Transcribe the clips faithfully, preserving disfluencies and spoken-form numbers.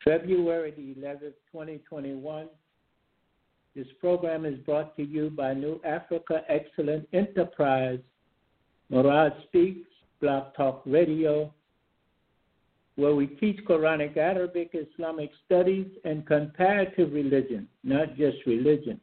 February the eleventh, twenty twenty-one. This program is brought to you by New Africa Excellent Enterprise, Murad Speaks, Blog Talk Radio, where we teach Quranic, Arabic, Islamic studies, and comparative religion, not just religion.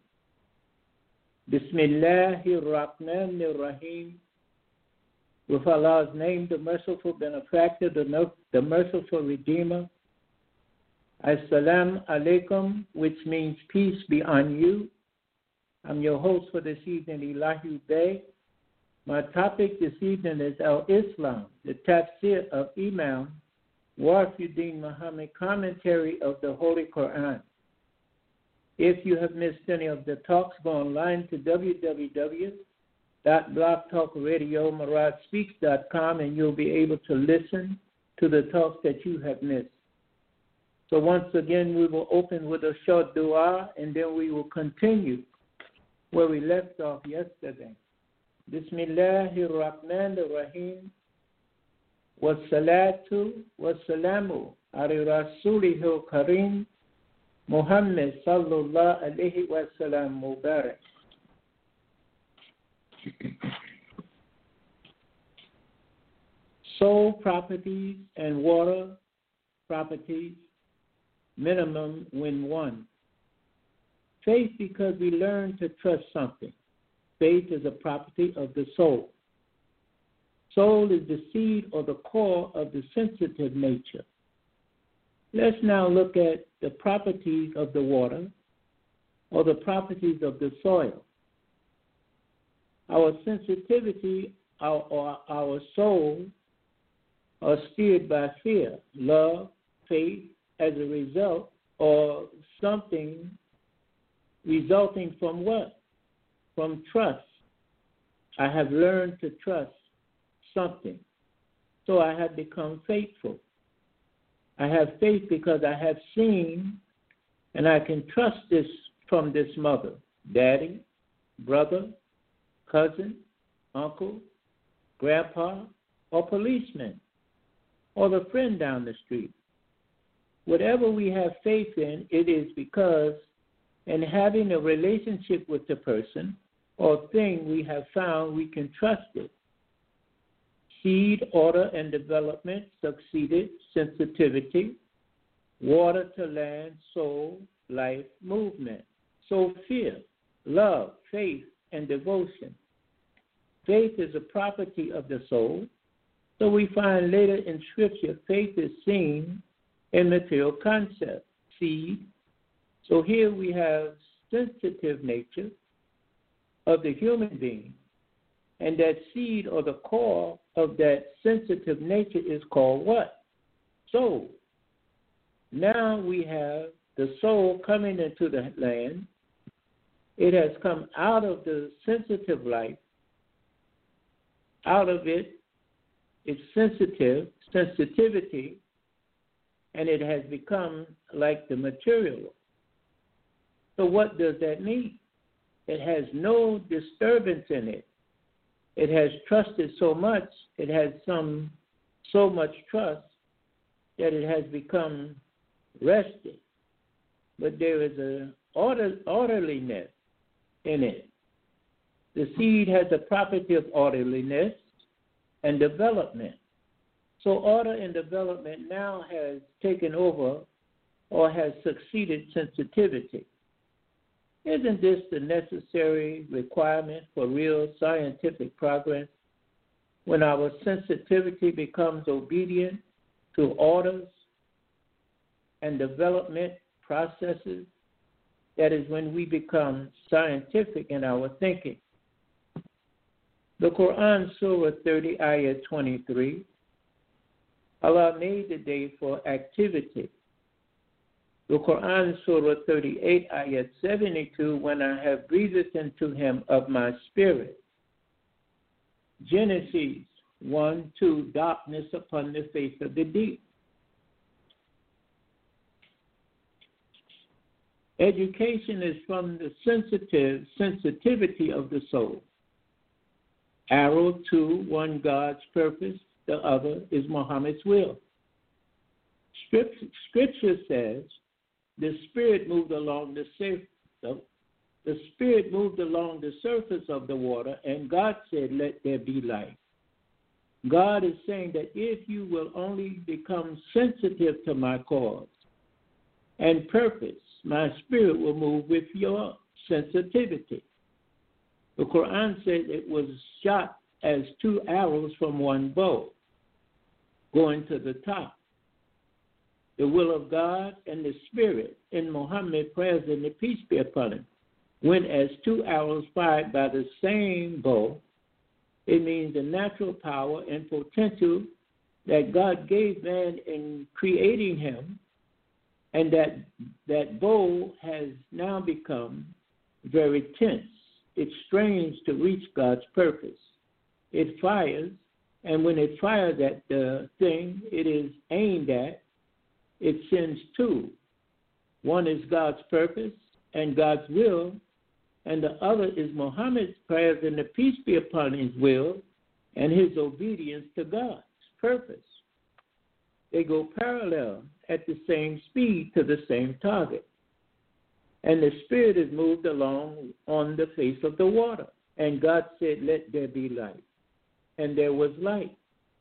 Bismillahir Rahmanir Rahim. With Allah's name, the merciful benefactor, the, the merciful redeemer. Assalamu alaikum, which means peace be on you. I'm your host for this evening, Elahi Bey. My topic this evening is Al-Islam, the tafsir of Imam Warfiuddin Muhammad, commentary of the Holy Quran. If you have missed any of the talks, go online to w w w dot blog talk radio murad speaks dot com and you'll be able to listen to the talks that you have missed. So once again, we will open with a short dua, and then we will continue where we left off yesterday. Bismillahir Rahmanir Rahim. Wassalatu wassalamu ala rasulihil kareem Muhammad sallallahu alayhi wa sallam mubarak. Soul properties and water properties, minimum when one. Faith, because we learn to trust something. Faith is a property of the soul. Soul is the seed or the core of the sensitive nature. Let's now look at the properties of the water or the properties of the soil. Our sensitivity our, or our soul are steered by fear, love, faith, as a result, or something resulting from what? From trust. I have learned to trust something, so I have become faithful. I have faith because I have seen, and I can trust this from this mother, daddy, brother, cousin, uncle, grandpa, or policeman, or the friend down the street. Whatever we have faith in, it is because in having a relationship with the person or thing we have found, we can trust it. Seed, order, and development succeeded sensitivity, water to land, soul, life, movement. So fear, love, faith, and devotion. Faith is a property of the soul. So we find later in Scripture, faith is seen in material concept, seed. So here we have sensitive nature of the human being, and that seed or the core of that sensitive nature is called what? Soul. Now we have the soul coming into the land. It has come out of the sensitive life. Out of it, it's sensitive, sensitivity, and it has become like the material. So what does that mean? It has no disturbance in it. It has trusted so much, it has some so much trust that it has become rested. But there is an order, orderliness in it. The seed has a property of orderliness and development. So order and development now has taken over or has succeeded sensitivity. Isn't this the necessary requirement for real scientific progress? When our sensitivity becomes obedient to orders and development processes, that is when we become scientific in our thinking. The Quran, Surah thirty, Ayah twenty-three, Allah made the day for activity. The Quran, Surah thirty-eight, Ayah seventy-two, when I have breathed into him of my spirit. Genesis one, two, darkness upon the face of the deep. Education is from the sensitive sensitivity of the soul. Arrow two, one God's purpose, the other is Muhammad's will. Scripture, scripture says the Spirit moved along the surface. The Spirit moved along the surface of the water, and God said, "Let there be light." God is saying that if you will only become sensitive to my cause and purpose, my Spirit will move with your sensitivity. The Quran says it was shot as two arrows from one bow, going to the top. The will of God and the Spirit in Muhammad, prayers and the peace be upon him, went as two arrows fired by the same bow. It means the natural power and potential that God gave man in creating him, and that that bow has now become very tense. It strains to reach God's purpose. It fires, and when it fires at the thing it is aimed at, it sends two. One is God's purpose and God's will, and the other is Muhammad's prayers and the peace be upon his will and his obedience to God's purpose. They go parallel at the same speed to the same target. And the Spirit is moved along on the face of the water. And God said, "Let there be light." And there was light.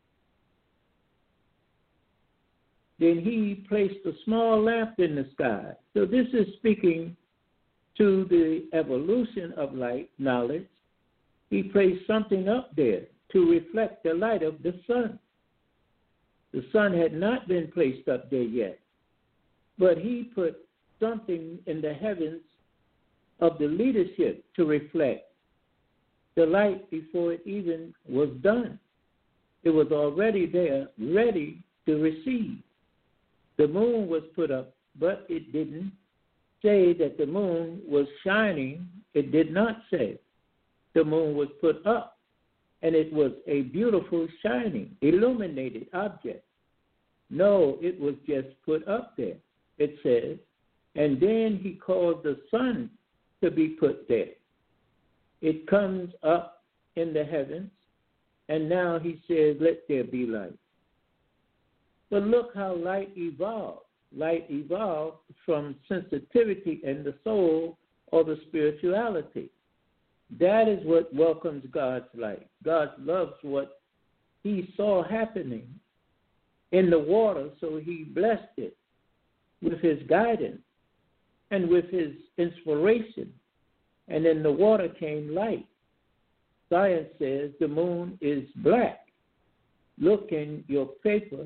Then he placed a small lamp in the sky. So this is speaking to the evolution of light, knowledge. He placed something up there to reflect the light of the sun. The sun had not been placed up there yet, but he put something in the heavens of the leadership to reflect the light before it even was done. It was already there, ready to receive. The moon was put up, but it didn't say that the moon was shining. It did not say. The moon was put up, and it was a beautiful, shining, illuminated object. No, it was just put up there. It says, and then he caused the sun to be put there. It comes up in the heavens, and now he says, "Let there be light." But look how light evolved. Light evolved from sensitivity in the soul or the spirituality. That is what welcomes God's light. God loves what he saw happening in the water, so he blessed it with his guidance and with his inspiration. And in the water came light. Science says the moon is black. Look in your paper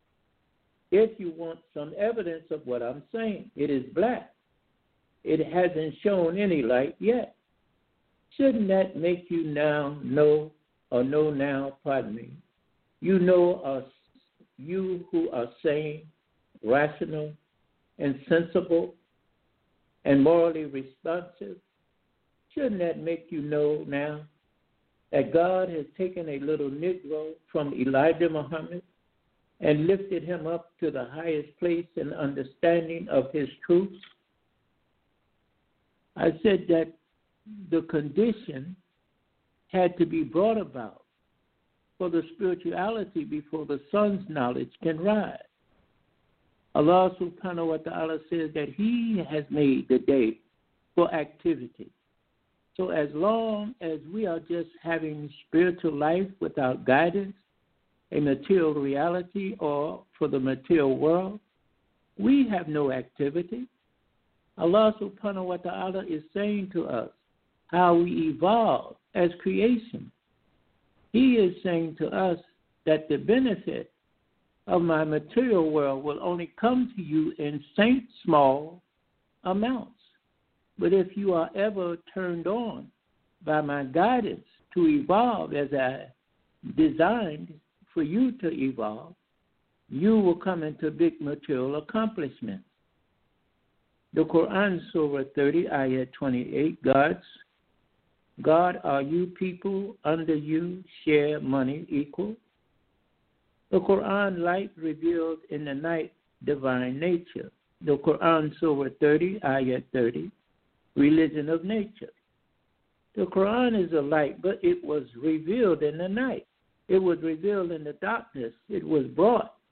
if you want some evidence of what I'm saying. It is black. It hasn't shown any light yet. Shouldn't that make you now know, or know now, pardon me, you know us, you who are sane, rational, and sensible, and morally responsive, shouldn't that make you know now that God has taken a little Negro from Elijah Muhammad and lifted him up to the highest place in understanding of his truth? I said that the condition had to be brought about for the spirituality before the sun's knowledge can rise. Allah subhanahu wa ta'ala says that he has made the day for activity. So as long as we are just having spiritual life without guidance, a material reality, or for the material world, we have no activity. Allah subhanahu wa ta'ala is saying to us how we evolve as creation. He is saying to us that the benefit of my material world will only come to you in small amounts. But if you are ever turned on by my guidance to evolve as I designed for you to evolve, you will come into big material accomplishments. The Quran, Surah thirty, Ayat twenty-eight, God's, God, are you people under you share money equal? The Quran light revealed in the night divine nature. The Quran, Surah thirty, Ayat thirty, religion of nature. The Quran is a light, but it was revealed in the night. It was revealed in the darkness. It was brought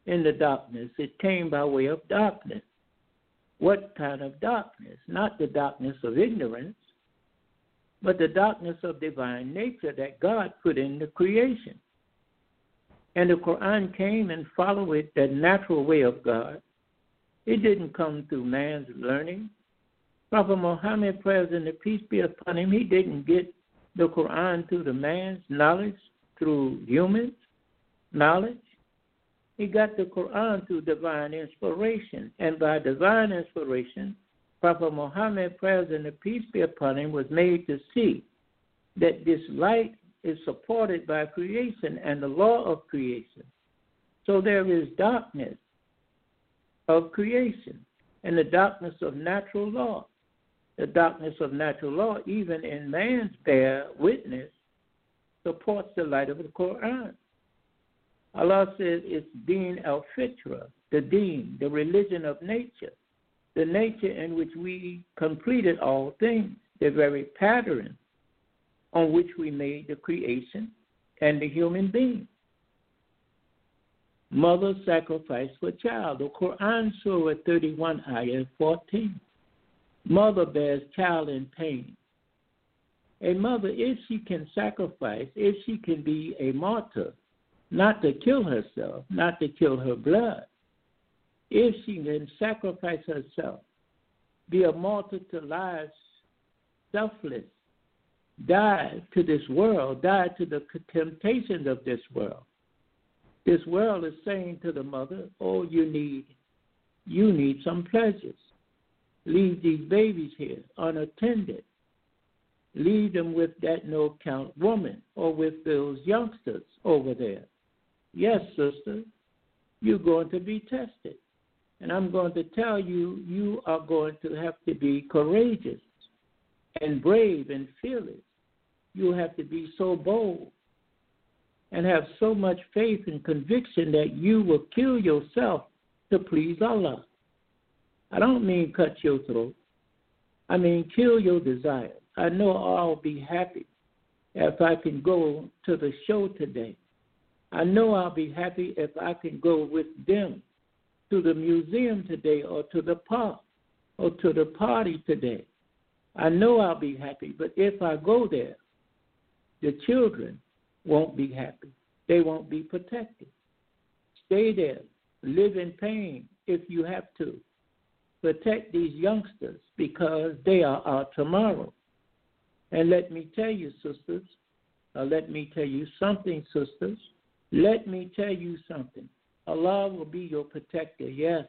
in the darkness. It came by way of darkness. What kind of darkness? Not the darkness of ignorance, but the darkness of divine nature that God put in the creation. And the Quran came and followed it, the natural way of God. It didn't come through man's learning. Prophet Muhammad, praise and peace be upon him, he didn't get the Quran through the man's knowledge, through human knowledge. He got the Quran through divine inspiration. And by divine inspiration, Prophet Muhammad, praise and peace be upon him, was made to see that this light is supported by creation and the law of creation. So there is darkness of creation and the darkness of natural law. The darkness of natural law, even in man's bear witness, supports the light of the Quran. Allah says it's Deen al-Fitra, the Deen, the religion of nature, the nature in which we completed all things, the very pattern on which we made the creation and the human being. Mother sacrifice for child. The Quran, Surah thirty-one, ayah fourteen. Mother bears child in pain. A mother, if she can sacrifice, if she can be a martyr, not to kill herself, not to kill her blood, if she can sacrifice herself, be a martyr to lives, selfless, die to this world, die to the temptations of this world. This world is saying to the mother, oh, you need, you need some pleasures. Leave these babies here unattended. Leave them with that no-count woman or with those youngsters over there. Yes, sister, you're going to be tested. And I'm going to tell you, you are going to have to be courageous and brave and fearless. You have to be so bold and have so much faith and conviction that you will kill yourself to please Allah. I don't mean cut your throat. I mean kill your desire. I know I'll be happy if I can go to the show today. I know I'll be happy if I can go with them to the museum today or to the park or to the party today. I know I'll be happy, but if I go there, the children won't be happy. They won't be protected. Stay there. Live in pain if you have to. Protect these youngsters because they are our tomorrow. And let me tell you, sisters, or let me tell you something, sisters. Let me tell you something. Allah will be your protector, yes.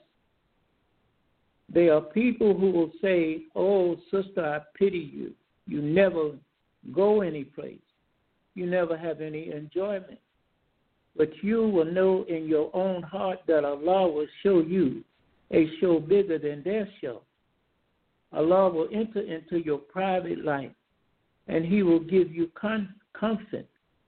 There are people who will say, oh, sister, I pity you. You never go any place. You never have any enjoyment. But you will know in your own heart that Allah will show you a show bigger than their show. Allah will enter into your private life, and He will give you con- comfort.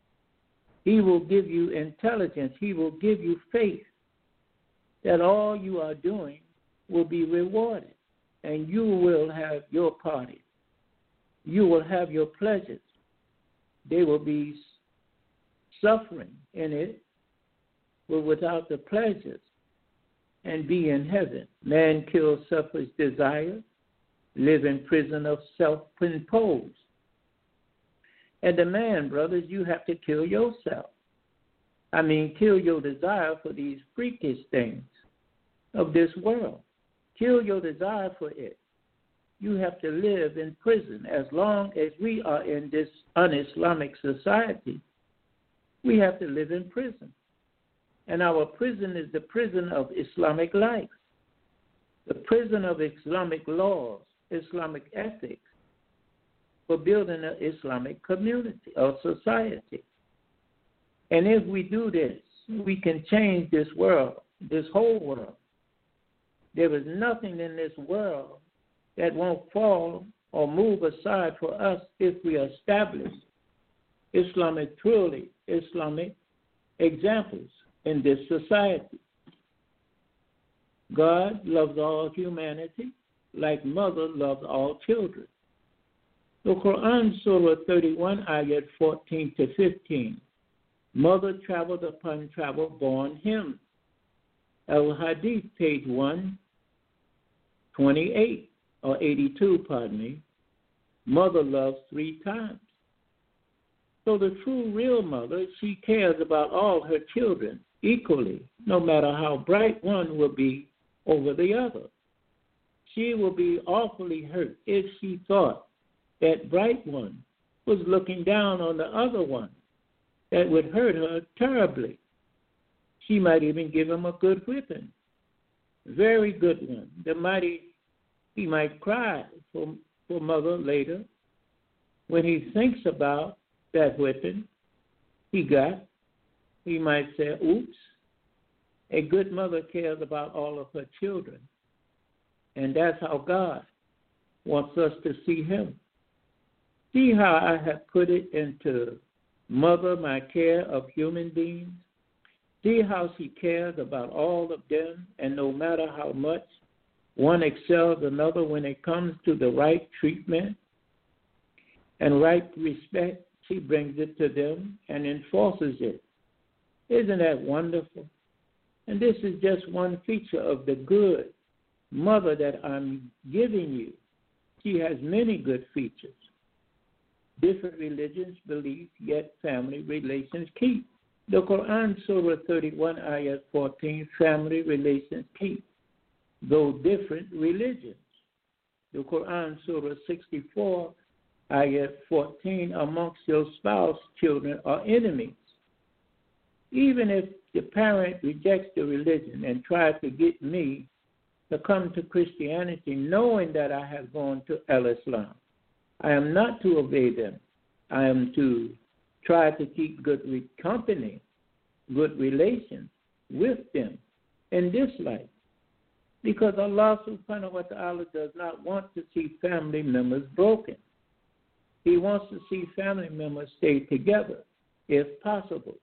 He will give you intelligence. He will give you faith that all you are doing will be rewarded, and you will have your party. You will have your pleasures. There will be suffering in it, but without the pleasures, and be in heaven. Man kills selfish desire, live in prison of self-imposed. And the man, brothers, you have to kill yourself. I mean, kill your desire for these freakish things of this world. Kill your desire for it. You have to live in prison. As long as we are in this un-Islamic society, we have to live in prison. And our prison is the prison of Islamic life, the prison of Islamic laws, Islamic ethics, for building an Islamic community or society. And if we do this, we can change this world, this whole world. There is nothing in this world that won't fall or move aside for us if we establish Islamic, truly Islamic examples in this society. God loves all humanity like mother loves all children. The Quran, Surah thirty-one, ayat fourteen to fifteen. Mother traveled upon travel born him. Al-Hadith, page one twenty-eight, or eighty-two, pardon me. Mother loves three times. So the true, real mother, she cares about all her children equally, no matter how bright one will be over the other. She will be awfully hurt if she thought that bright one was looking down on the other one. That would hurt her terribly. She might even give him a good whipping. Very good one. The mighty, he might cry for, for mother later when he thinks about that whipping he got. He might say, oops. A good mother cares about all of her children. And that's how God wants us to see him. See how I have put it into mother, my care of human beings? See how she cares about all of them, and no matter how much one excels another when it comes to the right treatment and right respect, she brings it to them and enforces it. Isn't that wonderful? And this is just one feature of the good mother that I'm giving you. She has many good features. Different religions believe, yet family relations keep. The Quran, Surah thirty-one, Ayat fourteen, family relations keep, though different religions. The Quran, Surah sixty-four, Ayat fourteen, amongst your spouse, children are enemies. Even if the parent rejects the religion and tries to get me to come to Christianity, knowing that I have gone to Al-Islam, I am not to obey them. I am to try to keep good company, good relations with them in this life. Because Allah subhanahu wa ta'ala does not want to see family members broken. He wants to see family members stay together if possible.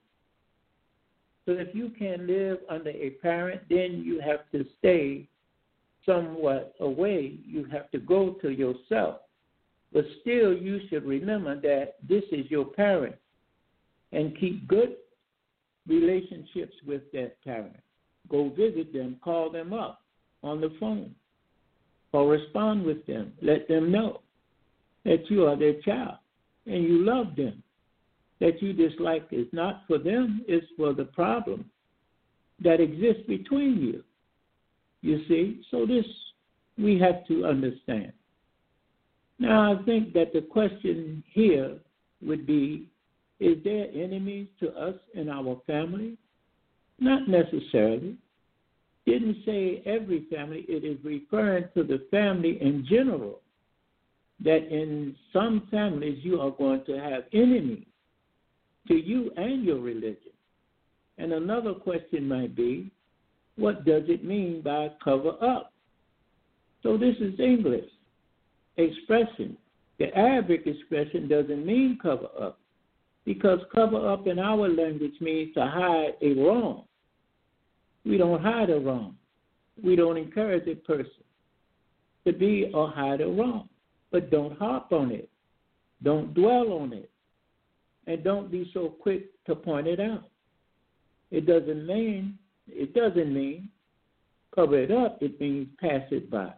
So if you can live under a parent, then you have to stay somewhat away. You have to go to yourself. But still, you should remember that this is your parent and keep good relationships with that parent. Go visit them, call them up on the phone, correspond with them, let them know that you are their child and you love them. That you dislike is not for them, it's for the problem that exists between you. You see? So this we have to understand. Now, I think that the question here would be, is there enemies to us in our family? Not necessarily. Didn't say every family. It is referring to the family in general, that in some families you are going to have enemies to you and your religion. And another question might be, what does it mean by cover up? So this is English expression. The Arabic expression doesn't mean cover up, because cover up in our language means to hide a wrong. We don't hide a wrong. We don't encourage a person to be or hide a wrong, but don't harp on it. Don't dwell on it. And don't be so quick to point it out. It doesn't mean, it doesn't mean cover it up. It means pass it by.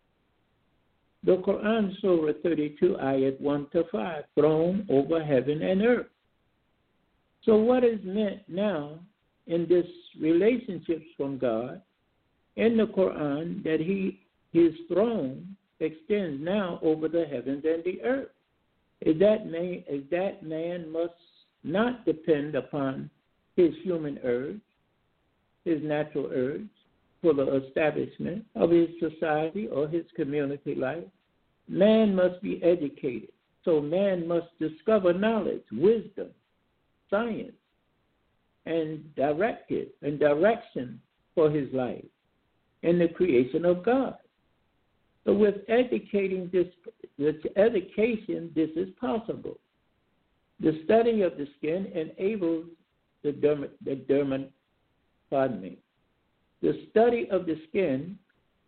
The Quran, Surah thirty-two, Ayat one to five, throne over heaven and earth. So what is meant now in this relationships from God in the Quran, that he his throne extends now over the heavens and the earth? Is that man, is that man must not depend upon his human urge, his natural urge, for the establishment of his society or his community life. Man must be educated. So man must discover knowledge, wisdom, science, and directive and direction for his life in the creation of God. So with educating this, with education, this is possible. The study of the skin enables the derma, the derma, pardon me. The study of the skin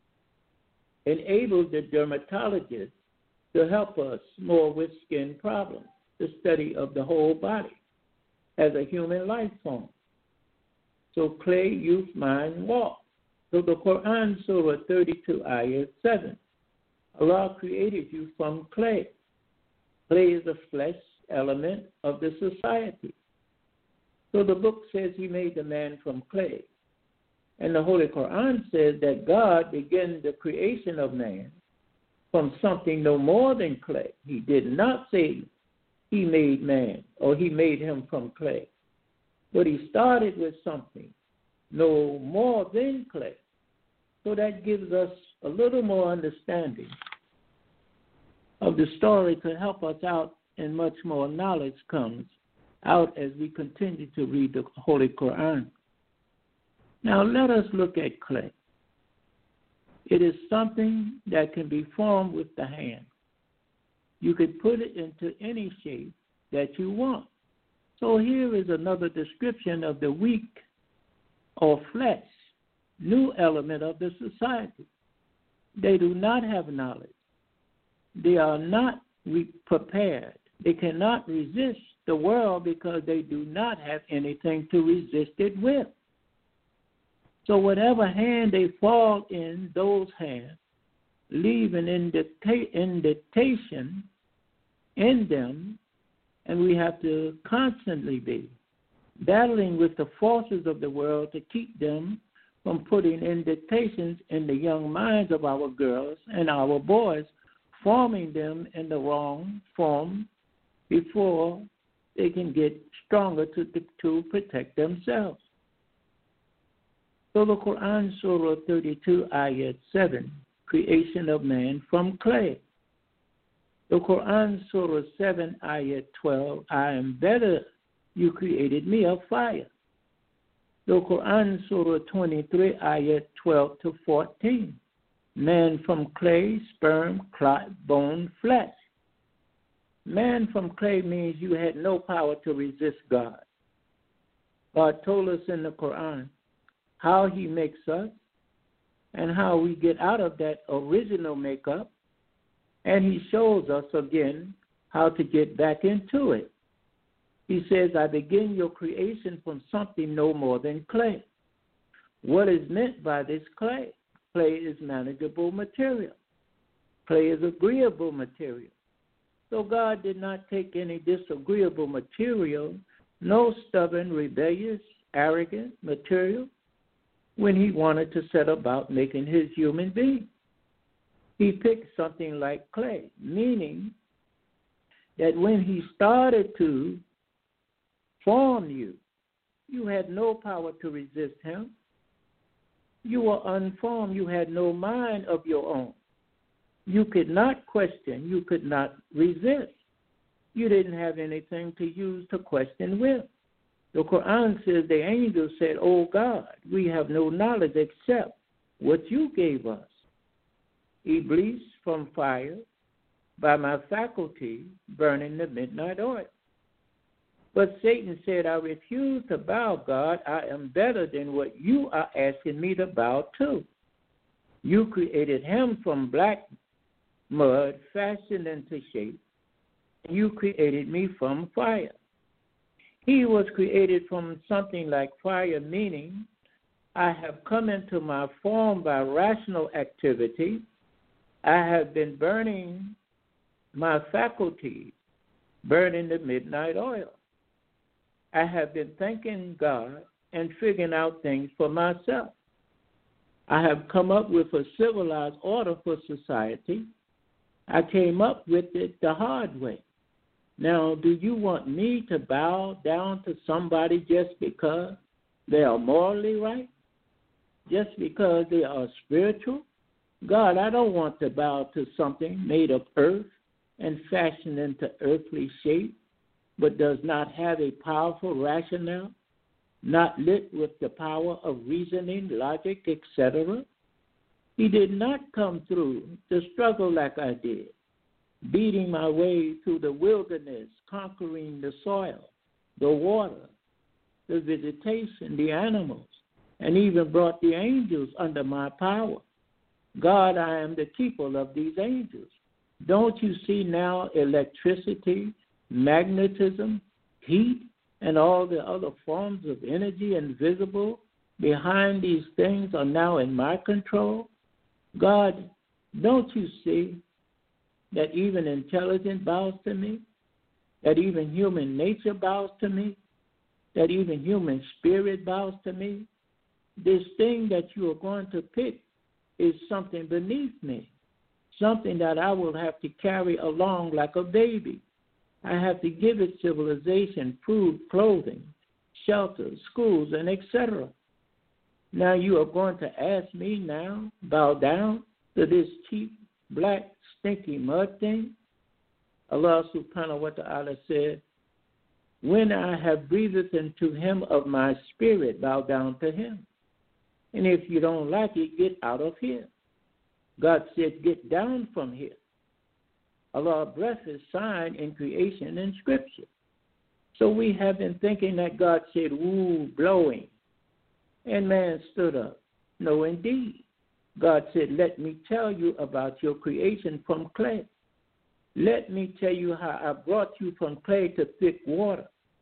enables the dermatologist to help us more with skin problems. The study of the whole body as a human life form. So clay, youth, mind, walk. So the Quran, Surah thirty-two, Ayat seven. Allah created you from clay. Clay is a flesh element of the society. So the book says he made the man from clay. And the Holy Quran says that God began the creation of man from something no more than clay. He did not say he made man or he made him from clay. But he started with something no more than clay. So that gives us a little more understanding of the story to help us out, and much more knowledge comes out as we continue to read the Holy Quran. Now let us look at clay. It is something that can be formed with the hand. You could put it into any shape that you want. So here is another description of the weak or flesh, new element of the society. They do not have knowledge. They are not re- prepared. They cannot resist the world because they do not have anything to resist it with. So whatever hand they fall in, those hands leave an indicta- indentation in them, and we have to constantly be battling with the forces of the world to keep them from putting indentations in the young minds of our girls and our boys, forming them in the wrong form before they can get stronger to, to protect themselves. So the Quran, Surah thirty-two, Ayat seven, creation of man from clay. The Quran, Surah seven, Ayat twelve, I am better, you created me of fire. The Quran, Surah twenty-three, Ayat twelve to fourteen, man from clay, sperm, clot, bone, flesh. Man from clay means you had no power to resist God. God told us in the Quran how he makes us and how we get out of that original makeup, and he shows us again how to get back into it. He says, I begin your creation from something no more than clay. What is meant by this clay? Clay is manageable material. Clay is agreeable material. So God did not take any disagreeable material, no stubborn, rebellious, arrogant material when he wanted to set about making his human being. He picked something like clay, meaning that when he started to form you, you had no power to resist him. You were unformed. You had no mind of your own. You could not question. You could not resist. You didn't have anything to use to question with. The Quran says the angel said, oh God, we have no knowledge except what you gave us. Iblis from fire, by my faculty, burning the midnight oil. But Satan said, I refuse to bow, God. I am better than what you are asking me to bow to. You created him from black mud, fashioned into shape. You created me from fire. He was created from something like fire, meaning I have come into my form by rational activity. I have been burning my faculties, burning the midnight oil. I have been thanking God and figuring out things for myself. I have come up with a civilized order for society. I came up with it the hard way. Now, do you want me to bow down to somebody just because they are morally right? Just because they are spiritual? God, I don't want to bow to something made of earth and fashioned into earthly shape, but does not have a powerful rationale, not lit with the power of reasoning, logic, et cetera. He did not come through the struggle like I did, beating my way through the wilderness, conquering the soil, the water, the vegetation, the animals, and even brought the angels under my power. God, I am the keeper of these angels. Don't you see now electricity, magnetism, heat, and all the other forms of energy invisible behind these things are now in my control? God, don't you see that even intelligence bows to me? That even human nature bows to me? That even human spirit bows to me? This thing that you are going to pick is something beneath me, something that I will have to carry along like a baby. I have to give it civilization, food, clothing, shelter, schools, and et cetera. Now you are going to ask me now, bow down to this cheap, black, stinky mud thing? Allah subhanahu wa ta'ala said, when I have breathed into him of my spirit, bow down to him. And if you don't like it, get out of here. God said, get down from here. Allah's breath is sign in creation and scripture. So we have been thinking that God said, woo, blowing. And man stood up. No, indeed. God said, let me tell you about your creation from clay. Let me tell you how I brought you from clay to thick water.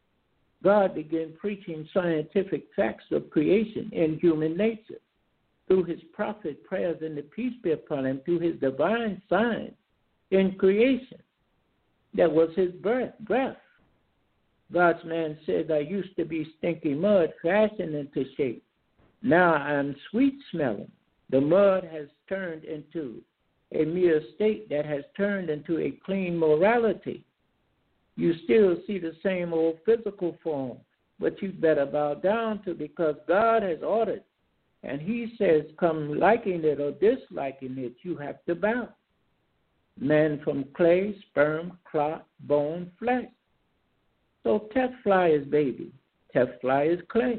God began preaching scientific facts of creation in human nature through his prophet prayers and the peace be upon him, through his divine signs in creation. That was his breath. breath. God's man said, I used to be stinky mud fashioned into shape. Now I'm sweet smelling. The mud has turned into a mere state that has turned into a clean morality. You still see the same old physical form, but you better bow down to, because God has ordered, and he says, come liking it or disliking it, you have to bow. Man from clay, sperm, clot, bone, flesh. So Tefla is baby. Tefla is clay.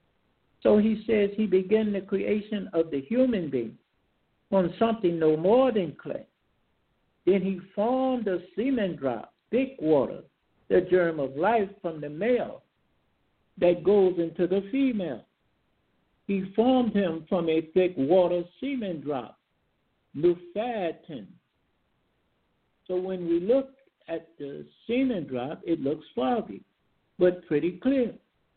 So he says he began the creation of the human being from something no more than clay. Then he formed a semen drop, thick water, the germ of life from the male that goes into the female. He formed him from a thick water semen drop, Nuphatin. So when we look at the semen drop, it looks foggy, but pretty clear.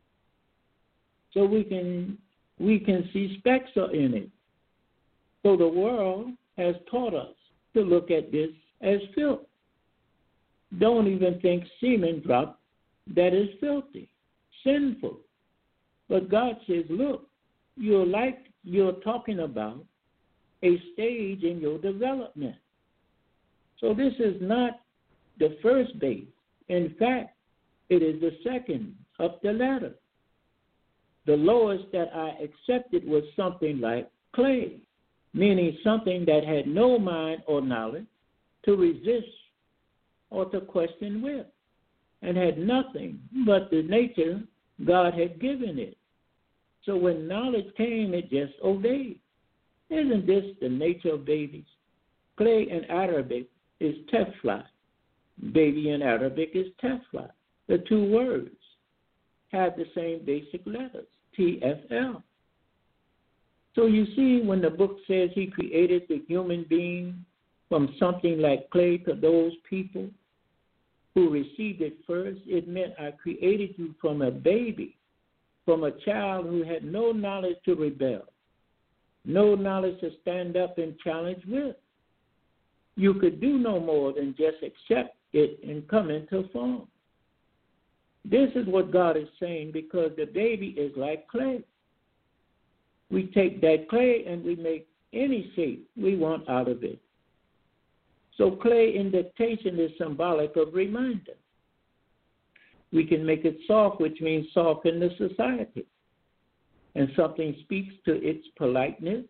So we can we can see specks in it. So the world has taught us to look at this as filth. Don't even think semen drop that is filthy, sinful. But God says, look, you're like you're talking about a stage in your development. So this is not the first base. In fact, it is the second up the ladder. The lowest that I accepted was something like clay, meaning something that had no mind or knowledge to resist or to question with, and had nothing but the nature God had given it. So when knowledge came, it just obeyed. Isn't this the nature of babies? Clay in Arabic is tefla. Baby in Arabic is tefla. The two words have the same basic letters, T F L. So you see, when the book says he created the human being from something like clay to those people who received it first, it meant I created you from a baby, from a child who had no knowledge to rebel, no knowledge to stand up and challenge with. You could do no more than just accept it and come into form. This is what God is saying, because the baby is like clay. We take that clay and we make any shape we want out of it. So clay in dictation is symbolic of reminder. We can make it soft, which means soft in the society. And something speaks to its politeness.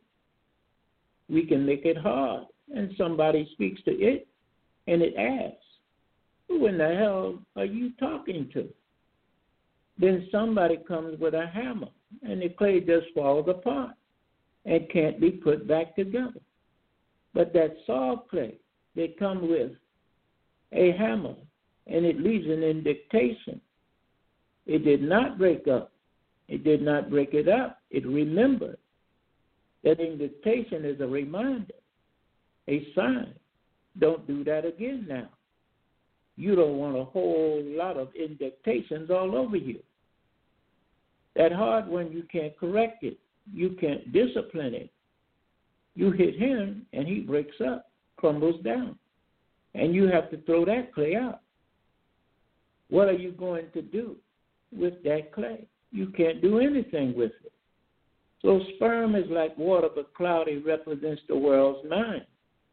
We can make it hard, and somebody speaks to it, and it asks, who in the hell are you talking to? Then somebody comes with a hammer, and the clay just falls apart and can't be put back together. But that soft clay, they come with a hammer, and it leaves an indication. It did not break up. It did not break it up. It remembered. That indication is a reminder, a sign. Don't do that again now. You don't want a whole lot of indentations all over you. That hard one, you can't correct it. You can't discipline it. You hit him, and he breaks up, crumbles down. And you have to throw that clay out. What are you going to do with that clay? You can't do anything with it. So sperm is like water, but cloudy represents the world's mind.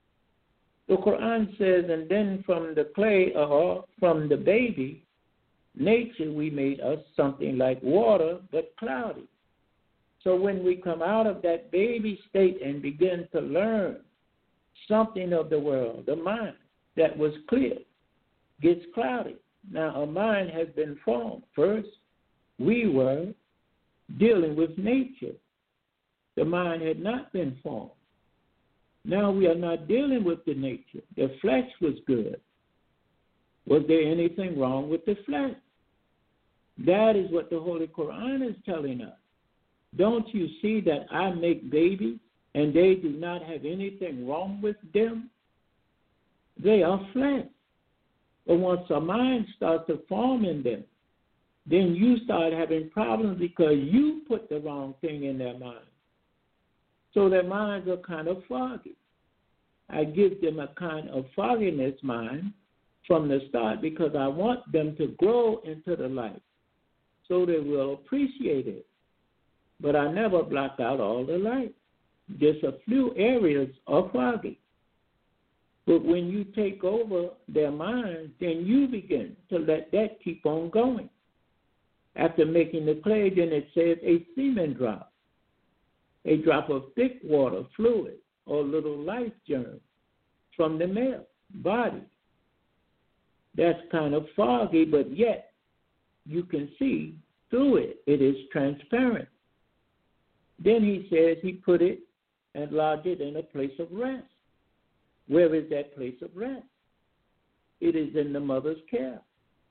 The Quran says, and then from the clay or from the baby, nature, we made us something like water, but cloudy. So when we come out of that baby state and begin to learn something of the world, the mind that was clear gets cloudy. Now a mind has been formed. First, we were dealing with nature. The mind had not been formed. Now we are not dealing with the nature. The flesh was good. Was there anything wrong with the flesh? That is what the Holy Quran is telling us. Don't you see that I make babies and they do not have anything wrong with them? They are flesh. But once a mind starts to form in them, then you start having problems because you put the wrong thing in their mind. So their minds are kind of foggy. I give them a kind of fogginess mind from the start because I want them to grow into the light so they will appreciate it. But I never block out all the light. Just a few areas are foggy. But when you take over their minds, then you begin to let that keep on going. After making the clay, then it says a semen drop, a drop of thick water, fluid, or little life germ from the male body. That's kind of foggy, but yet you can see through it. It is transparent. Then he says he put it and lodged it in a place of rest. Where is that place of rest? It is in the mother's care.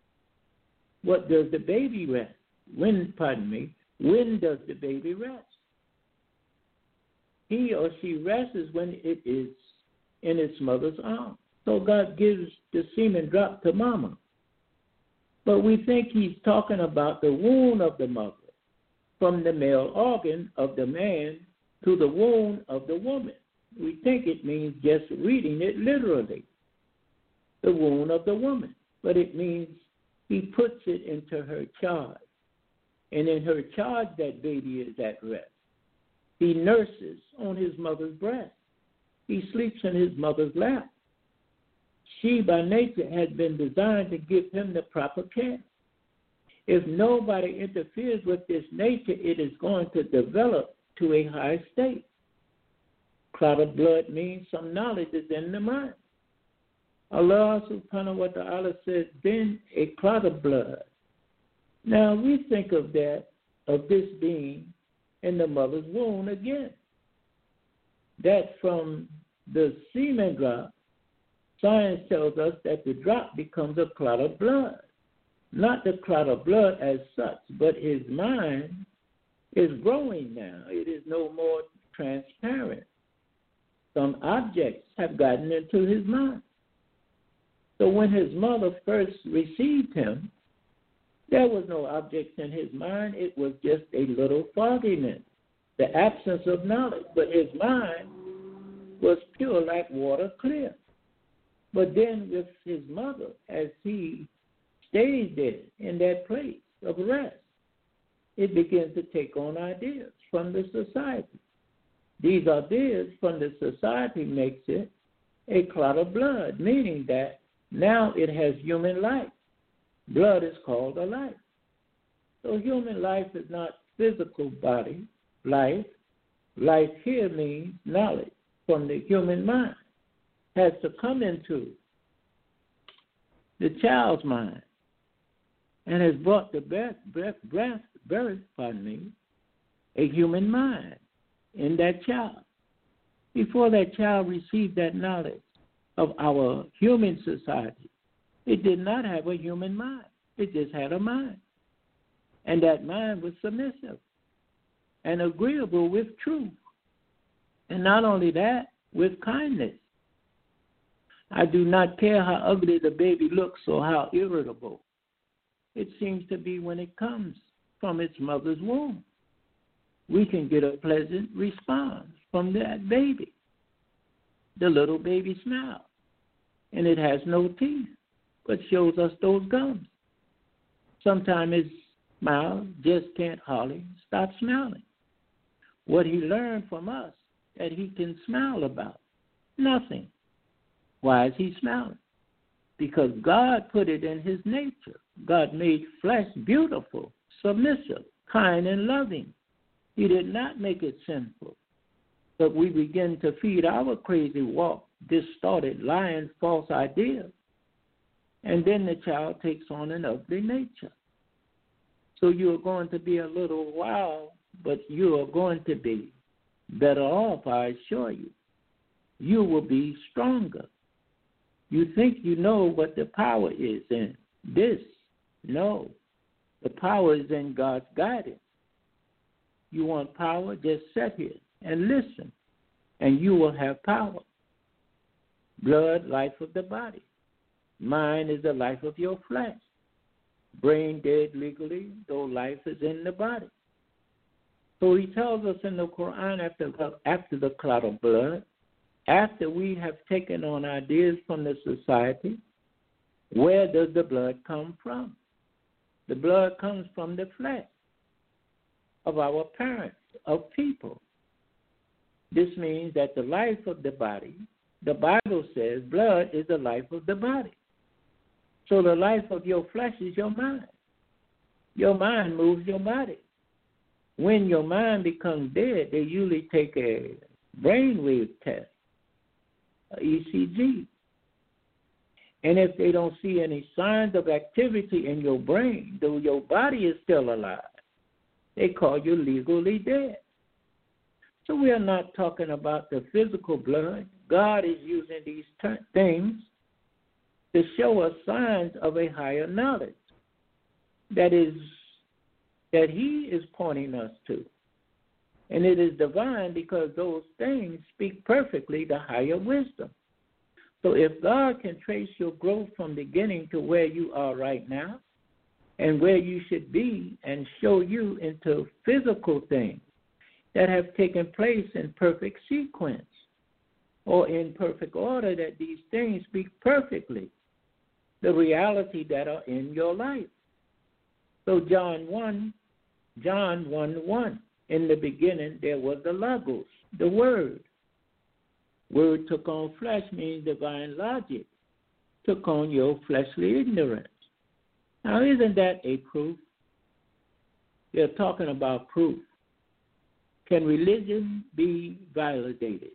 What does the baby rest? When, pardon me, when does the baby rest? He or she rests when it is in its mother's arms. So God gives the semen drop to mama. But we think he's talking about the womb of the mother, from the male organ of the man to the womb of the woman. We think it means just reading it literally, the womb of the woman. But it means he puts it into her charge. And in her charge, that baby is at rest. He nurses on his mother's breast. He sleeps in his mother's lap. She, by nature, has been designed to give him the proper care. If nobody interferes with this nature, it is going to develop to a high state. Clot of blood means some knowledge is in the mind. Allah subhanahu wa ta'ala says, then a clot of blood. Now we think of that, of this being in the mother's womb again. That from the semen drop, science tells us that the drop becomes a clot of blood. Not the clot of blood as such, but his mind is growing now. It is no more transparent. Some objects have gotten into his mind. So when his mother first received him, there was no objects in his mind. It was just a little fogginess, the absence of knowledge. But his mind was pure like water clear. But then with his mother, as he stays there in that place of rest, it begins to take on ideas from the society. These ideas from the society makes it a clot of blood, meaning that now it has human life. Blood is called a life. So human life is not physical body life. Life here means knowledge from the human mind has to come into the child's mind and has brought the birth, birth, birth, birth, pardon me, a human mind in that child. Before that child received that knowledge of our human society, it did not have a human mind. It just had a mind. And that mind was submissive and agreeable with truth. And not only that, with kindness. I do not care how ugly the baby looks or how irritable. It seems to be when it comes from its mother's womb. We can get a pleasant response from that baby, the little baby smile. And it has no teeth, but shows us those gums. Sometimes his smile just can't hardly stop smiling. What he learned from us that he can smile about? Nothing. Why is he smiling? Because God put it in his nature. God made flesh beautiful, submissive, kind, and loving. He did not make it sinful. But we begin to feed our crazy walk, distorted, lying, false ideas. And then the child takes on an ugly nature. So you're going to be a little while, but you are going to be better off, I assure you. You will be stronger. You think you know what the power is in this. No. The power is in God's guidance. You want power? Just sit here and listen, and you will have power. Blood, life of the body. Mind is the life of your flesh. Brain dead legally, though life is in the body. So he tells us in the Quran, after, after the clot of blood, after we have taken on ideas from the society, where does the blood come from? The blood comes from the flesh of our parents, of people. This means that the life of the body, the Bible says blood is the life of the body. So the life of your flesh is your mind. Your mind moves your body. When your mind becomes dead, they usually take a brainwave test, a E C G. And if they don't see any signs of activity in your brain, though your body is still alive, they call you legally dead. So we are not talking about the physical blood. God is using these t- things to show us signs of a higher knowledge that is that he is pointing us to. And it is divine because those things speak perfectly the higher wisdom. So if God can trace your growth from beginning to where you are right now and where you should be and show you into physical things that have taken place in perfect sequence or in perfect order, that these things speak perfectly the reality that are in your life. So John one, John one one, in the beginning there was the Logos, the Word. Word took on flesh means divine logic, took on your fleshly ignorance. Now isn't that a proof? They're talking about proof. Can religion be validated?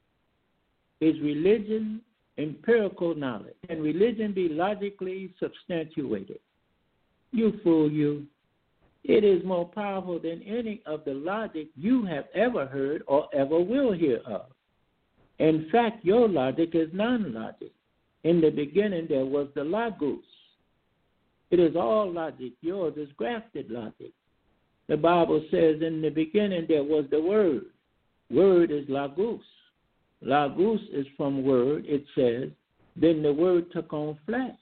Is religion empirical knowledge? Can religion be logically substantiated? You fool you. It is more powerful than any of the logic you have ever heard or ever will hear of. In fact, your logic is non-logic. In the beginning, there was the Logos. It is all logic. Yours is grafted logic. The Bible says in the beginning there was the Word. Word is Logos. Logos is from word. It says, then the Word took on flesh.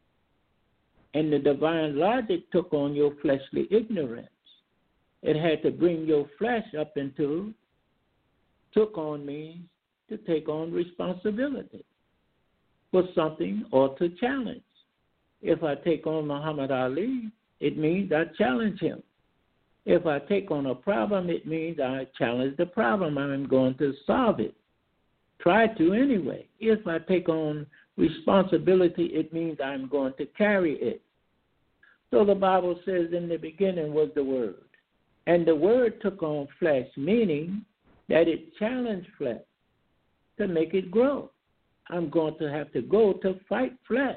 And the divine logic took on your fleshly ignorance. It had to bring your flesh up into, took on means to take on responsibility for something or to challenge. If I take on Muhammad Ali, it means I challenge him. If I take on a problem, it means I challenge the problem. I'm going to solve it. Try to anyway. If I take on responsibility, it means I'm going to carry it. So the Bible says in the beginning was the Word. And the Word took on flesh, meaning that it challenged flesh to make it grow. I'm going to have to go to fight flesh.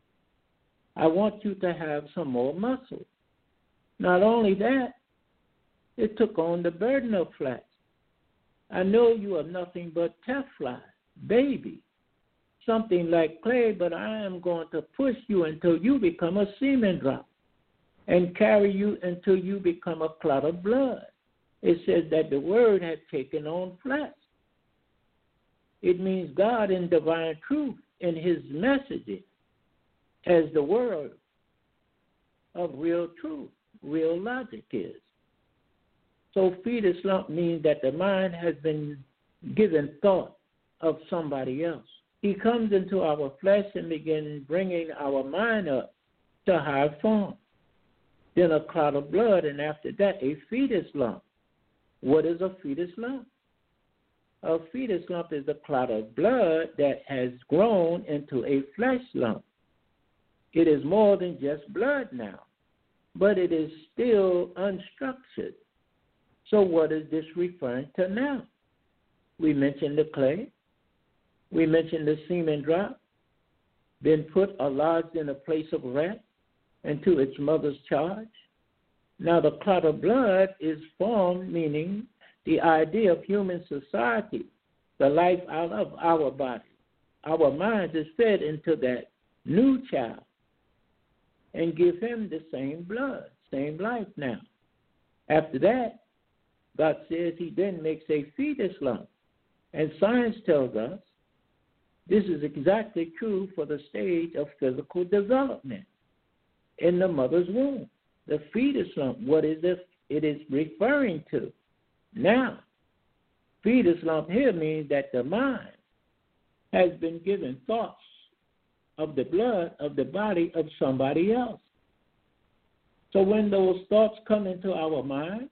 I want you to have some more muscle. Not only that, it took on the burden of flesh. I know you are nothing but Teflon, baby, something like clay, but I am going to push you until you become a semen drop and carry you until you become a clot of blood. It says that the Word had taken on flesh. It means God in divine truth in his messages as the word of real truth. real logic is. So fetus lump means that the mind has been given thought of somebody else. He comes into our flesh and begins bringing our mind up to higher form. Then a clot of blood, and after that, a fetus lump. What is a fetus lump? A fetus lump is a clot of blood that has grown into a flesh lump. It is more than just blood now, but it is still unstructured. So what is this referring to now? We mentioned the clay. We mentioned the semen drop, been put or lodged in a place of rest into its mother's charge. Now the clot of blood is formed, meaning the idea of human society, the life out of our body. Our minds is fed into that new child and give him the same blood, same life now. After that, God says he then makes a fetus lump. And science tells us this is exactly true for the stage of physical development in the mother's womb. The fetus lump, what is it? It is referring to. Now, fetus lump here means that the mind has been given thoughts of the blood of the body of somebody else. So when those thoughts come into our mind,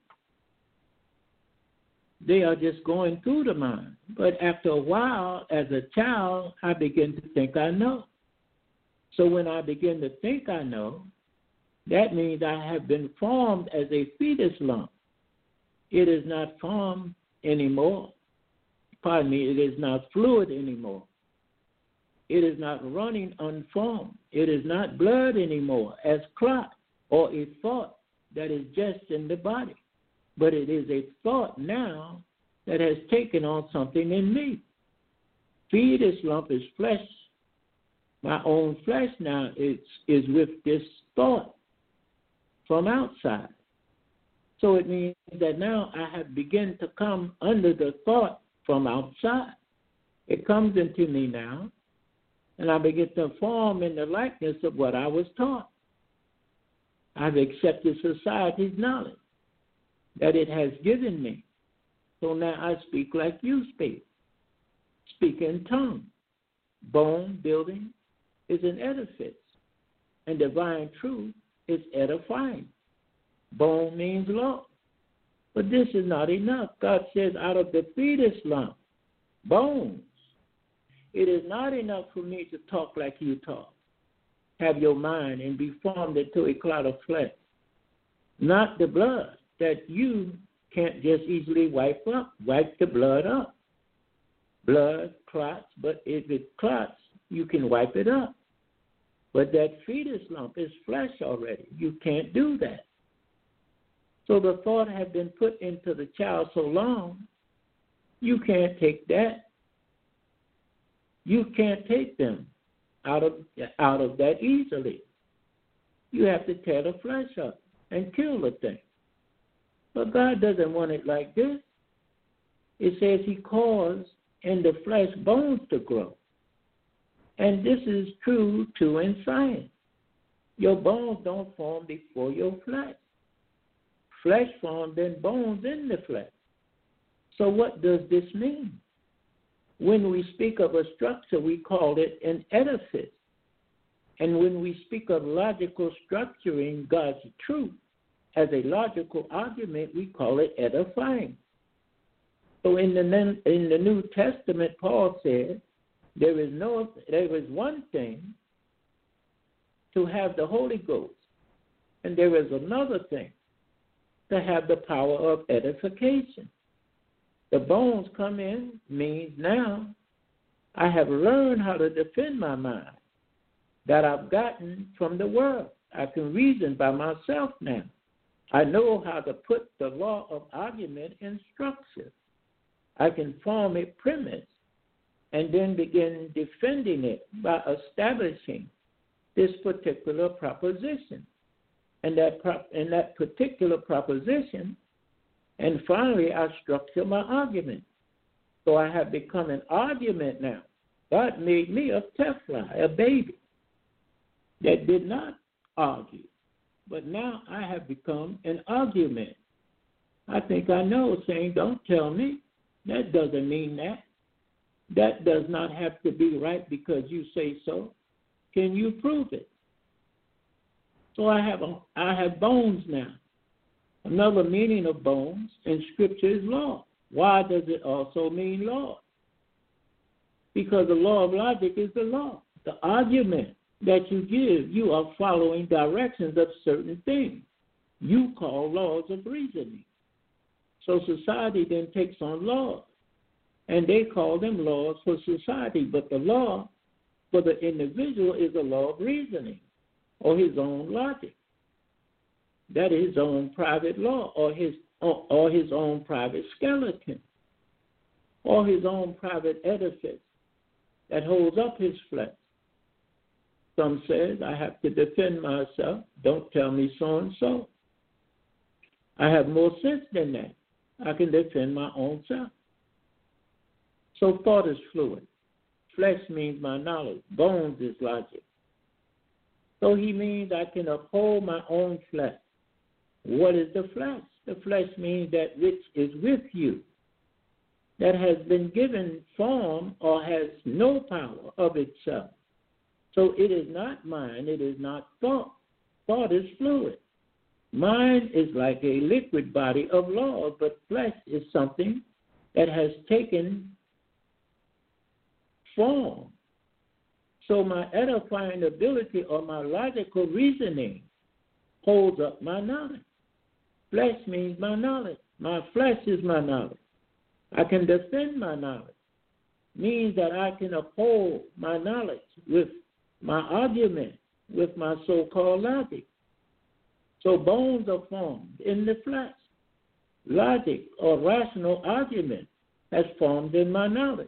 they are just going through the mind. But after a while, as a child, I begin to think I know. So when I begin to think I know, that means I have been formed as a fetus lump. It is not formed anymore. Pardon me, it is not fluid anymore. It is not running unformed. It is not blood anymore as clot or a thought that is just in the body. But it is a thought now that has taken on something in me. Fetus lump is flesh. My own flesh now is, is with this thought from outside. So it means that now I have begun to come under the thought from outside. It comes into me now, and I begin to form in the likeness of what I was taught. I've accepted society's knowledge that it has given me. So now I speak like you speak. Speak in tongue. Bone building is an edifice, and divine truth is edifying. Bone means law. But this is not enough. God says out of the fetus lump, bones. It is not enough for me to talk like you talk. Have your mind and be formed into a clot of flesh. Not the blood that you can't just easily wipe up. Wipe the blood up. Blood clots, but if it clots, you can wipe it up. But that fetus lump is flesh already. You can't do that. So the thought had been put into the child so long, you can't take that. You can't take them out of out of that easily. You have to tear the flesh up and kill the thing. But God doesn't want it like this. It says he caused in the flesh bones to grow. And this is true too in science. Your bones don't form before your flesh. Flesh formed, then bones in the flesh. So what does this mean? When we speak of a structure, we call it an edifice. And when we speak of logical structuring God's truth as a logical argument, we call it edifying. So in the in the New Testament, Paul said, there is no there is one thing to have the Holy Ghost, and there is another thing to have the power of edification. The bones come in means now I have learned how to defend my mind that I've gotten from the world. I can reason by myself now. I know how to put the law of argument in structure. I can form a premise and then begin defending it by establishing this particular proposition. And that, prop- and that particular proposition, and finally I structure my argument. So I have become an argument now. God made me a Teflon, a baby that did not argue. But now I have become an argument. I think I know, saying, don't tell me. That doesn't mean that. That does not have to be right because you say so. Can you prove it? So I have a, I have bones now. Another meaning of bones in Scripture is law. Why does it also mean law? Because the law of logic is the law. The argument that you give, you are following directions of certain things. You call laws of reasoning. So society then takes on laws, and they call them laws for society. But the law for the individual is a law of reasoning or his own logic. That is his own private law or his, or, or his own private skeleton or his own private edifice that holds up his flesh. Some says, I have to defend myself. Don't tell me so and so. I have more sense than that. I can defend my own self. So thought is fluid. Flesh means my knowledge. Bones is logic. So he means I can uphold my own flesh. What is the flesh? The flesh means that which is with you, that has been given form or has no power of itself. So it is not mind, it is not thought. Thought is fluid. Mind is like a liquid body of law, but flesh is something that has taken form. So my edifying ability or my logical reasoning holds up my knowledge. Flesh means my knowledge. My flesh is my knowledge. I can defend my knowledge. Means that I can uphold my knowledge with my argument, with my so-called logic. So bones are formed in the flesh. Logic or rational argument has formed in my knowledge.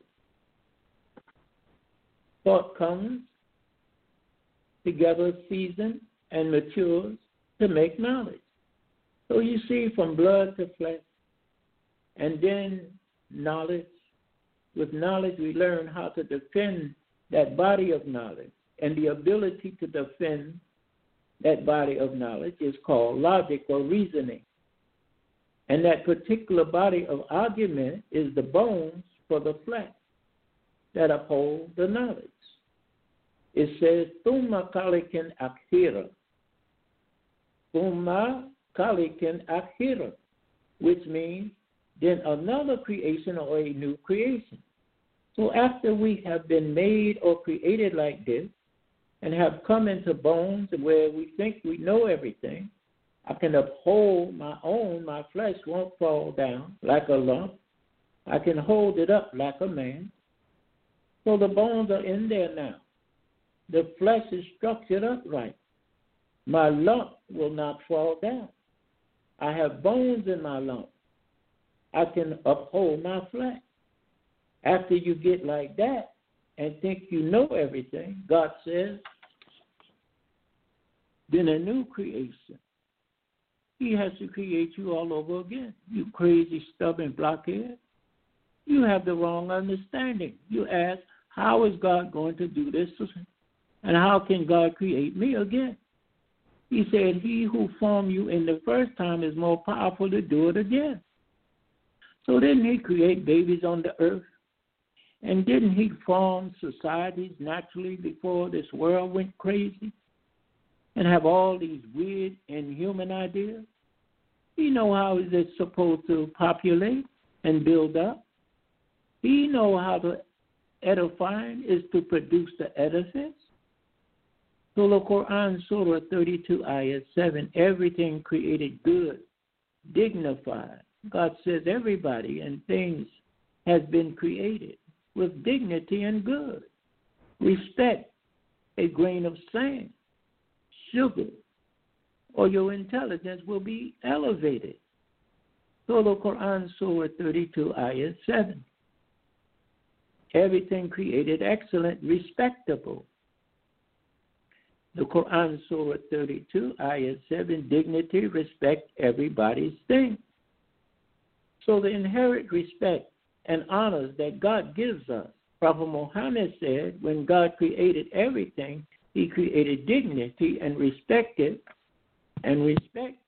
Thought comes together, seasons, and matures to make knowledge. So you see, from blood to flesh, and then knowledge. With knowledge, we learn how to defend that body of knowledge. And the ability to defend that body of knowledge is called logic or reasoning. And that particular body of argument is the bones for the flesh that uphold the knowledge. It says, Thumma kalikin akhira. Thumma kalikin akhira, which means then another creation or a new creation. So after we have been made or created like this and have come into bones where we think we know everything, I can uphold my own, my flesh won't fall down like a lump. I can hold it up like a man. So the bones are in there now. The flesh is structured upright. My lump will not fall down. I have bones in my lump. I can uphold my flesh. After you get like that and think you know everything, God says, then a new creation. He has to create you all over again. You crazy, stubborn blockhead. You have the wrong understanding. You ask, how is God going to do this? And how can God create me again? He said, he who formed you in the first time is more powerful to do it again. So didn't he create babies on the earth? And didn't he form societies naturally before this world went crazy and have all these weird inhuman ideas? He know how is it supposed to populate and build up. He know how to edifying is to produce the edifice. So the Quran, Surah thirty-two, Ayah seven, everything created good, dignified. God says everybody and things has been created with dignity and good. Respect a grain of sand, sugar, or your intelligence will be elevated. So the Quran, Surah thirty-two, Ayah seven. Everything created excellent, respectable. The Quran, Surah thirty-two, Ayah seven, dignity, respect everybody's thing. So the inherent respect and honors that God gives us, Prophet Muhammad said, when God created everything, he created dignity and respected and respect.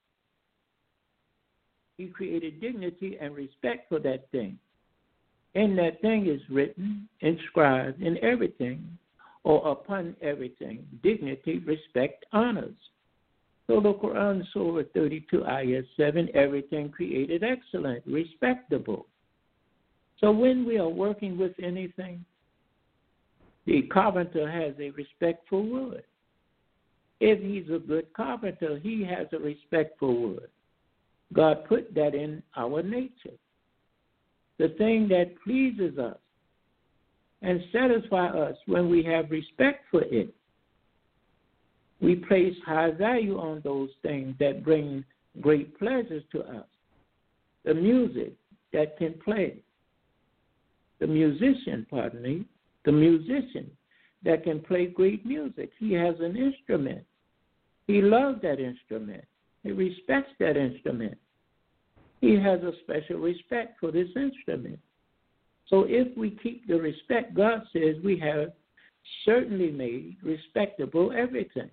He created dignity and respect for that thing. And that thing is written, inscribed in everything, or upon everything, dignity, respect, honors. So the Quran, Surah thirty-two, Ayah seven, everything created excellent, respectable. So when we are working with anything, the carpenter has a respectful word. If he's a good carpenter, he has a respectful word. God put that in our nature. The thing that pleases us and satisfies us when we have respect for it. We place high value on those things that bring great pleasures to us. The music that can play. The musician, pardon me, the musician that can play great music. He has an instrument. He loves that instrument. He respects that instrument. He has a special respect for this instrument. So if we keep the respect, God says we have certainly made respectable everything.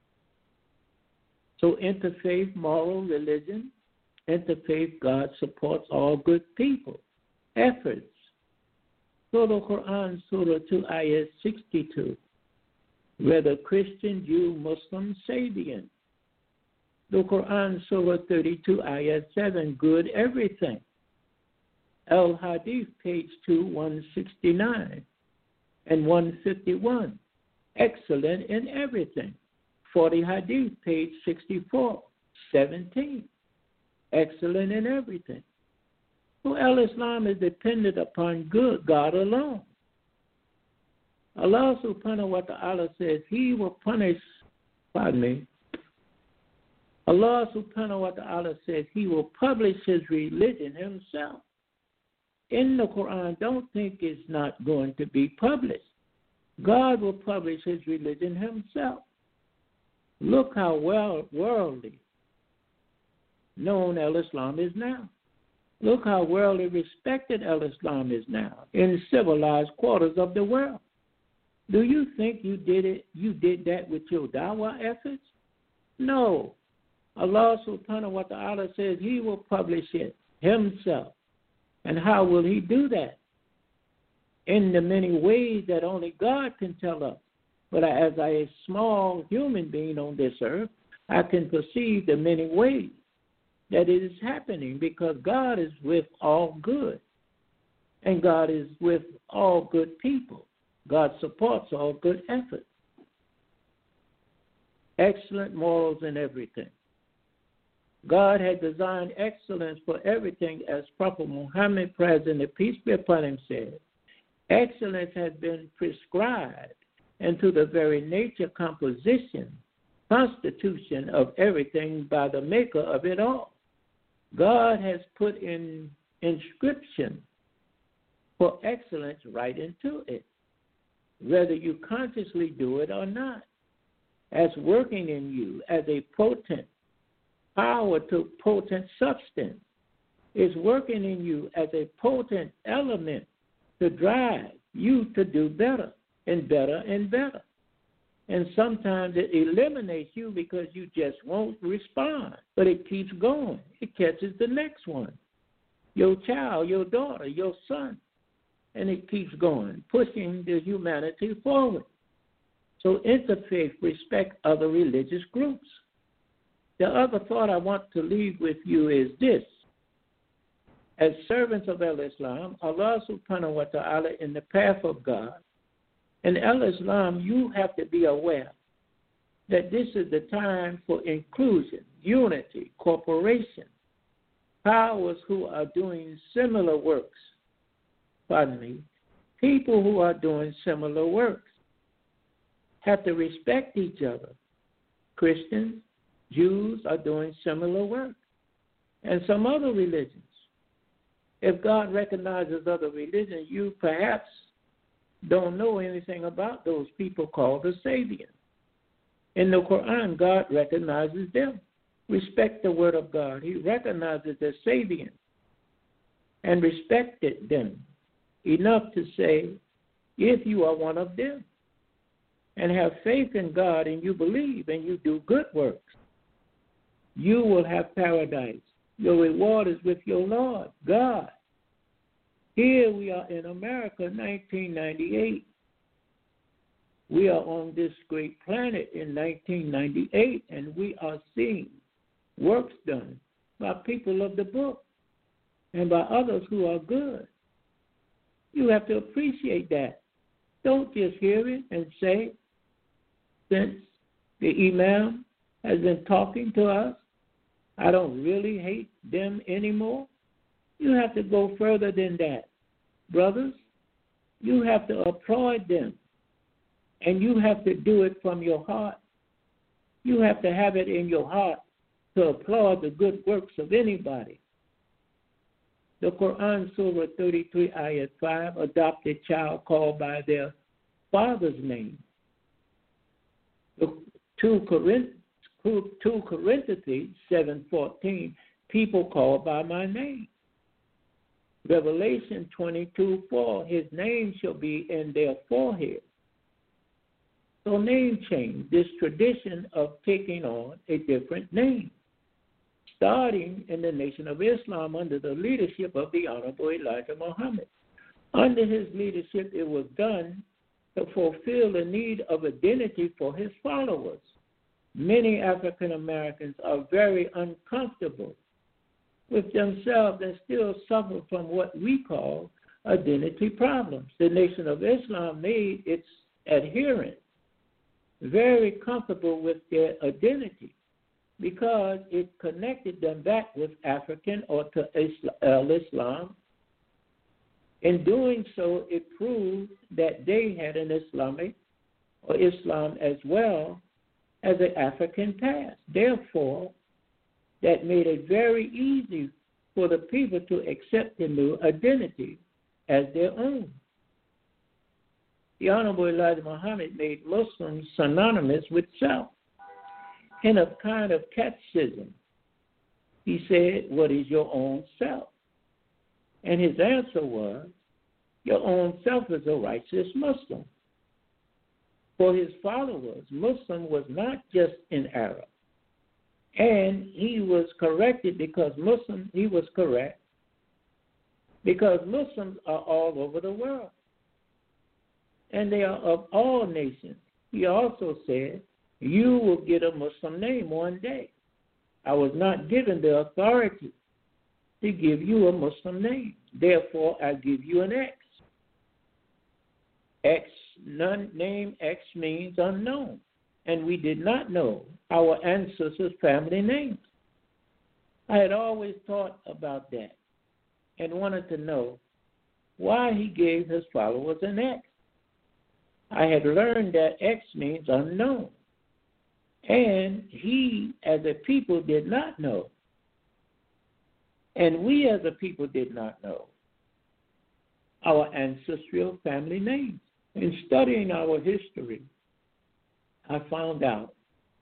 So interfaith, moral, religion, interfaith, God supports all good people, efforts. So the Quran, Surah two, Ayah sixty-two, whether Christian, Jew, Muslim, Sabian. The Quran, Surah thirty-two, Ayah seven, good everything. Al-Hadith, page two, one sixty-nine and one fifty-one, excellent in everything. forty Hadith, page sixty-four, seventeen, excellent in everything. So Al-Islam is dependent upon good, God alone. Allah subhanahu wa ta'ala says he will punish, pardon me, Allah subhanahu wa ta'ala says he will publish his religion himself. In the Quran, don't think it's not going to be published. God will publish his religion himself. Look how well worldly known Al-Islam is now. Look how worldly respected Al-Islam is now in civilized quarters of the world. Do you think you did it? You did that with your dawah efforts? No. Allah subhanahu wa ta'ala says he will publish it himself. And how will he do that? In the many ways that only God can tell us. But as a small human being on this earth, I can perceive the many ways that it is happening because God is with all good. And God is with all good people. God supports all good efforts. Excellent morals in everything. God had designed excellence for everything, as Prophet Muhammad, President and peace be upon him, said. Excellence has been prescribed into the very nature, composition, constitution of everything by the maker of it all. God has put in inscription for excellence right into it, whether you consciously do it or not, as working in you as a potent power to potent substance, is working in you as a potent element to drive you to do better and better and better. And sometimes it eliminates you because you just won't respond, but it keeps going. It catches the next one, your child, your daughter, your son, and it keeps going, pushing the humanity forward. So interfaith respect other religious groups. The other thought I want to leave with you is this. As servants of Al-Islam, Allah subhanahu wa ta'ala in the path of God, in Al-Islam, you have to be aware that this is the time for inclusion, unity, cooperation, powers who are doing similar works. Pardon me. People who are doing similar works have to respect each other. Christians, Jews are doing similar work, and some other religions. If God recognizes other religions, you perhaps don't know anything about those people called the Sabians. In the Quran, God recognizes them. Respect the word of God. He recognizes the Sabians and respected them enough to say, if you are one of them and have faith in God and you believe and you do good works, You will have paradise. Your reward is with your Lord, God. Here we are in America, nineteen ninety-eight. We are on this great planet in nineteen ninety-eight, and we are seeing works done by people of the book and by others who are good. You have to appreciate that. Don't just hear it and say, since the Imam has been talking to us, I don't really hate them anymore. You have to go further than that. Brothers, you have to applaud them, and you have to do it from your heart. You have to have it in your heart to applaud the good works of anybody. The Quran, Surah thirty-three, Ayat five, adopted child called by their father's name. The two Corinthians seven fourteen, people called by my name. Revelation twenty-two four, his name shall be in their forehead. So name change, this tradition of taking on a different name, starting in the Nation of Islam under the leadership of the Honorable Elijah Muhammad. Under his leadership, it was done to fulfill the need of identity for his followers. Many African Americans are very uncomfortable with themselves and still suffer from what we call identity problems. The Nation of Islam made its adherents very comfortable with their identity because it connected them back with African or to Islam. In doing so, it proved that they had an Islamic or Islam as well as an African past. Therefore, that made it very easy for the people to accept the new identity as their own. The Honorable Elijah Muhammad made Muslims synonymous with self in a kind of catechism. He said, what is your own self? And his answer was, your own self is a righteous Muslim. For his followers, Muslim was not just in Arab. And he was corrected because Muslim, he was correct, because Muslims are all over the world. And they are of all nations. He also said, you will get a Muslim name one day. I was not given the authority to give you a Muslim name. Therefore, I give you an X. X, none, name X means unknown. And we did not know our ancestors' family names. I had always thought about that and wanted to know why he gave his followers an X. I had learned that X means unknown. And he, as a people, did not know. And we, as a people, did not know our ancestral family names. In studying our history, I found out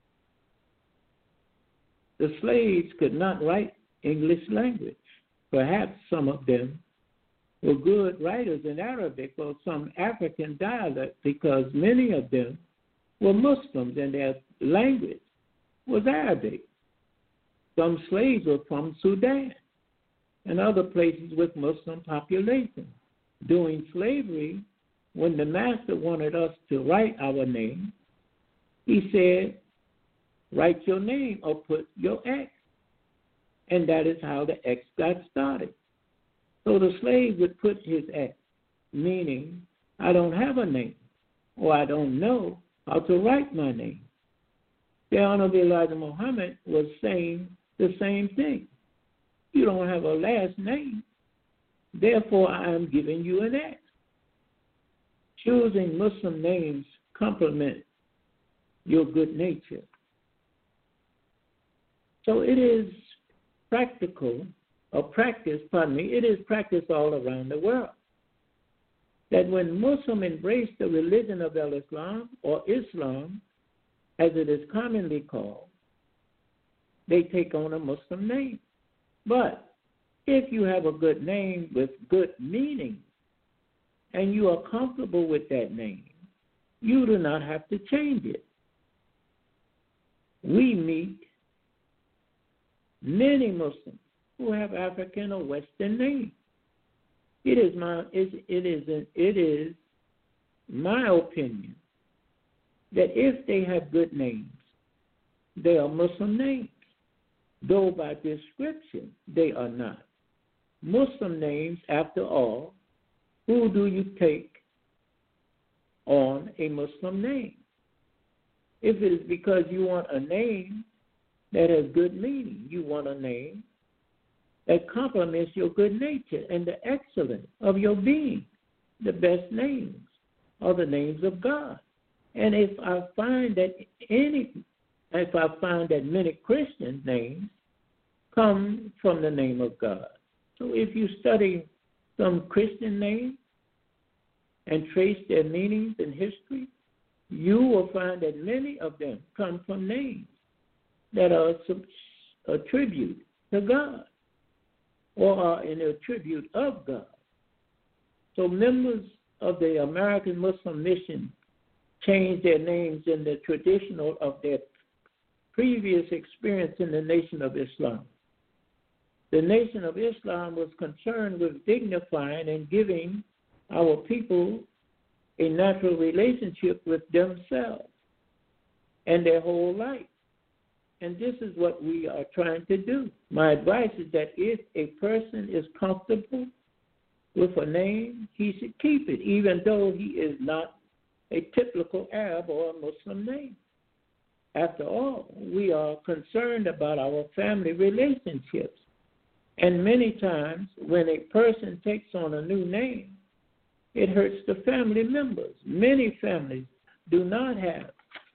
the slaves could not write English language. Perhaps some of them were good writers in Arabic or some African dialect because many of them were Muslims and their language was Arabic. Some slaves were from Sudan and other places with Muslim population. During slavery, when the master wanted us to write our name, he said, write your name or put your X. And that is how the X got started. So the slave would put his X, meaning I don't have a name or I don't know how to write my name. The Honorable Elijah Muhammad was saying the same thing. You don't have a last name, therefore I am giving you an X. Choosing Muslim names complement your good nature. So it is practical, or practice, pardon me, it is practiced all around the world. That when Muslims embrace the religion of Al-Islam, or Islam, as it is commonly called, they take on a Muslim name. But if you have a good name with good meaning, and you are comfortable with that name, you do not have to change it. We meet many Muslims who have African or Western names. It is my it, it is it is my opinion that if they have good names, they are Muslim names, though by description they are not. Muslim names, after all, who do you take on a Muslim name? If it is because you want a name that has good meaning, you want a name that complements your good nature and the excellence of your being. The best names are the names of God. And if I find that any, if I find that many Christian names come from the name of God. So if you study some Christian names and trace their meanings in history, you will find that many of them come from names that are a tribute to God or are an attribute of God. So members of the American Muslim Mission changed their names in the traditional of their previous experience in the Nation of Islam. The Nation of Islam was concerned with dignifying and giving our people a natural relationship with themselves and their whole life. And this is what we are trying to do. My advice is that if a person is comfortable with a name, he should keep it, even though he is not a typical Arab or a Muslim name. After all, we are concerned about our family relationships. And many times when a person takes on a new name, it hurts the family members. Many families do not have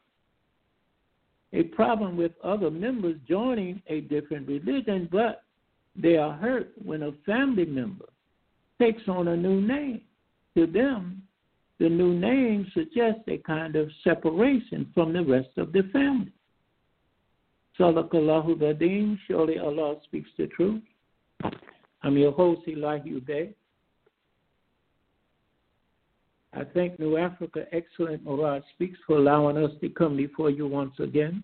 a problem with other members joining a different religion, but they are hurt when a family member takes on a new name. To them, the new name suggests a kind of separation from the rest of the family. Sadaqallahu Badim, surely Allah speaks the truth. I'm your host, Elahi Ubay. I thank New Africa Excellent Murad Speaks for allowing us to come before you once again.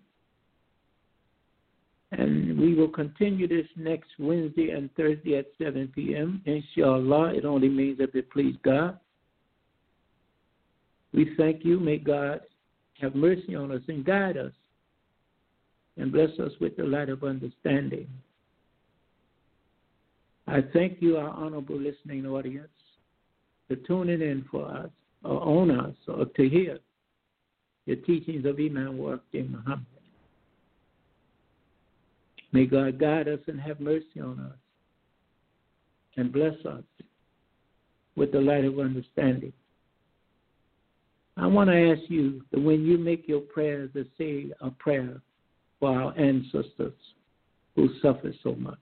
And we will continue this next Wednesday and Thursday at seven p.m. Inshallah, it only means if it please God. We thank you. May God have mercy on us and guide us and bless us with the light of understanding. I thank you, our honorable listening audience, for tuning in for us, or on us, or to hear the teachings of Imam Waqti Muhammad. May God guide us and have mercy on us and bless us with the light of understanding. I want to ask you that when you make your prayers, to say a prayer for our ancestors who suffer so much.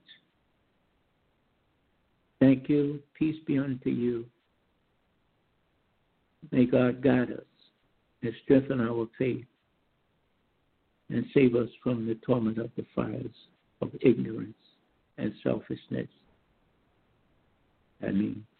Thank you. Peace be unto you. May God guide us and strengthen our faith and save us from the torment of the fires of ignorance and selfishness. Ameen.